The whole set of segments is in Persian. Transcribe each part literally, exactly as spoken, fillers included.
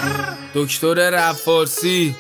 دکتر رپ فارسی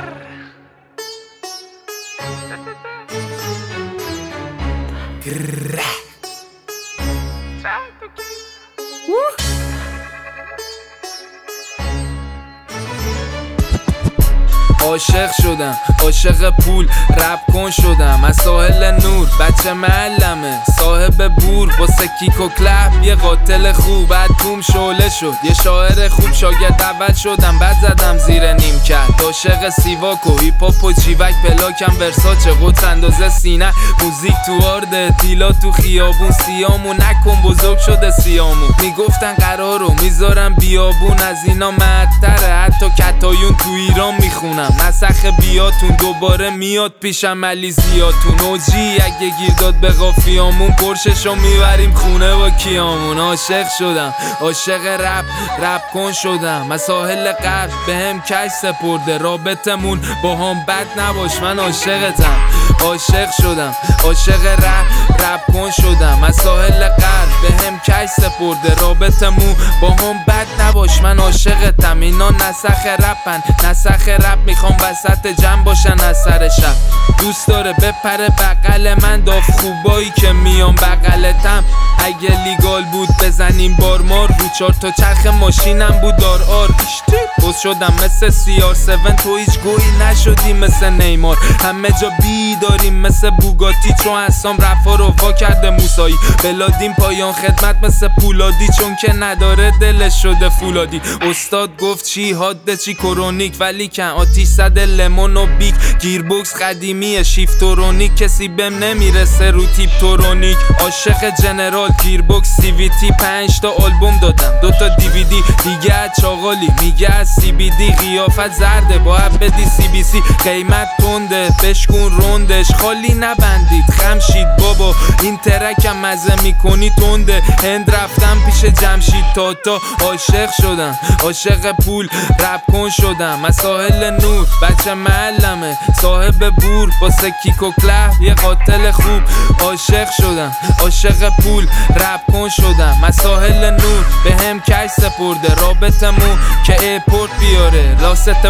عاشق شدم، عاشق پول رپ کن شدم. از ساحل نور بچه معلمه صاحب بور، واسه کیک و کلپ یه قاتل خوب. بعد توم شعله شد یه شاعر خوب، شاگرد اول شدم بعد زدم زیر نیم کرد. عاشق سیواک و هیپ هاپ و چیوک، پلاکم ورساچه قدس اندازه سینه. موزیک تو آرده تیلا تو خیابون، سیامو نکن بزرگ شده سیامو. میگفتن قرارو میذارم بیابون، از اینا مدتره حتی کتایون تو ایران میخونم. نسخ بیاتون دوباره میاد پیشم علی زیاتون. اوجی اگه گیر داد به قافیامون، پرششو میبریم خونه با کیامون. عاشق شدم، عاشق رپ رپ کن شدم. از ساحل غرب به هم کش سپرده، رابطمون با هم بد نباش من عاشقتم. عاشق شدم، عاشق رپ رپ کن شدم. از ساحل غرب به هم کش سپرده، رابطمون با هم بد نباش من عاشقتم. اینا نسخ رپن، نسخ رپ میخوام وسط جمع باشن از سر شب. دوست داره بپره بغل من، داف خوبایی که میان بغلتم. اگه لیگال بود بزنیم بارمار، رو چار تا چرخ ماشینم بود دار آر. بوز شدم مثل سی آر هفت، تو هیچ گویی نشدی مثل نیمار. همه جا بی داریم مثل بوگاتی، چون حسام رفا رو وا کرده موسایی. بلادیم پایان خدمت مثل پولادی، چون که نداره دلش شده فولادی. استاد گفت چی حاده چی کرونیک، ولی کن آتیش زده لمون و بیک. گیربوکس قدیمیه شیفتورونیک، کسی بهم نمیرسه رو تیپ تورونیک. عاشق جنرال گیربوکس سی وی تی، پنج تا آلبوم دادم دوتا دی وی دی. دیگه از چاغالی میگه از سی بی دی، قیافت زرده باید بدی سی بی سی. قیمت تنده بشکون روندش، خالی نبندید خمشید بابا. این ترکم مزه میکنی تنده، هند رفتم پیش جمشید تاتا. عاشق شدم، عاشق پول رپ کن شدم. از ساحل نور بچه معلمه صاحب بور، واسه کیک و کلپ یه قاتل خوب. عاشق شدم، عاشق پول رپ کن شدم. از ساحل نور به هم کش سپرده، رابطمون که ایپورت بیاره راست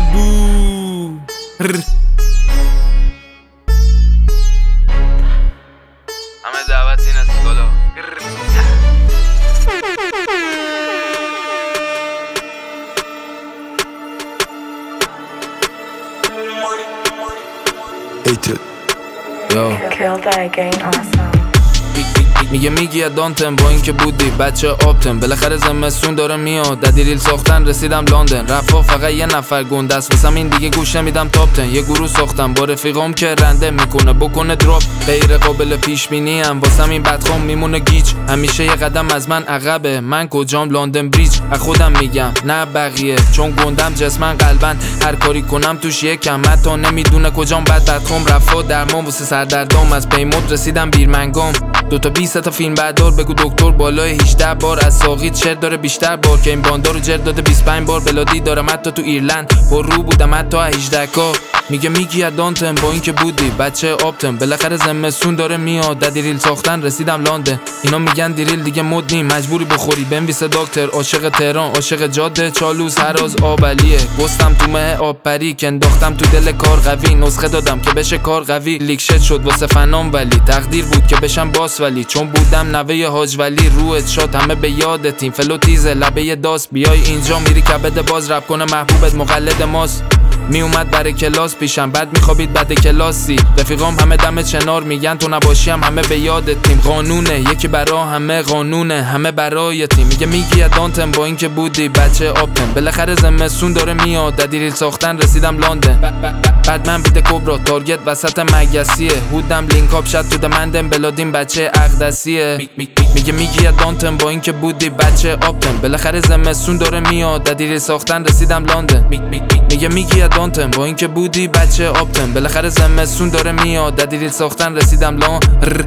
بو. همه دعوت این اسکالا. میگه میگی ادانتم با این که بودی بچه آبتم. بالاخره زمستون داره میاد، ددیریل ساختن رسیدم لندن. رفا فقط یه نفر گنده است واسم، این دیگه گوش نمیدم تاپتن. یه گروه ساختم با رفیقام که رنده میکنه بکنه دراپ، غیر قابل پیش بینی ام. واسم این بدخوام میمونه گیج، همیشه یه قدم از من عقبه. من کجام لندن بریج، از خودم میگم نه بقیه، چون گندم جسمن قلبن. هر کاری کنم توش یکم، حتی نمیدونه کجام بد بدخوام. رفا درمان واسه سردردام، از پیمود رسیدم بیرمنگام. دوتا بیست تا فیلم بردار بگو دکتر بالای هجده بار. از ساقید چرت داره بیشتر بار، که این باندارو جرد داده بیست و پنج بار. بلادی دارم حتی تو ایرلند، پر رو بودم حتی هجده کا. میگه میگی ادانتم با این که بودی بچه آبتم. بالاخره زمستون داره میاد، ددیریل ساختن رسیدم لندن. اینا میگن دیریل دیگه مد نیم، مجبوری بخوری بنویسه دکتر. عاشق تهران، عاشق جاده چالوس، هراز آبلیه. گستم تو مه آب پری که انداختم تو دل کار قوی. نسخه دادم که بشه کار قوی، لیکشت شد واسه فنام ولی تقدیر بود که بشم باس. ولی چون بودم نوه حاج ولی، روحت شاد همه به یادتیم. فلو تیزه لبه داست، بیای اینجا میری کبد باز. رپ کنه محبوبت مقلد ماست. می اومد برای کلاس پیشم، بعد میخوابید بعد کلاسی. رفیقام همه دم چنار میگن تو نباشی هم همه به یادتیم. قانونه یکی برا همه، قانونه همه برای تیم. میگه میگی ادانتم با این که بودی بچه آبتم. بالاخره زمستون داره میاد، ددیریل ساختن رسیدم لندن. بعد من بیده کبرا تارگت وسط مگسیه. هودم لینک اپ شد تو دمندم، بلادیم بچه اقدسیه. میگه میگی ادانتم با این که بودی بچه آبتم. بالاخره زمستون داره میاد، ددیریل ساختن رسیدم لندن. میگه میگی ادانتم با این که بودی بچه آبتم. بالاخره زمستون داره میاد، ددیریل ساختن رسیدم لندن.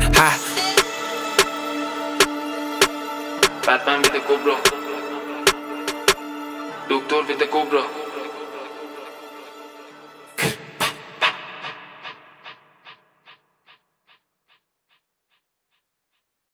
بعد من بیده کبرا دکتر بیده کبرا.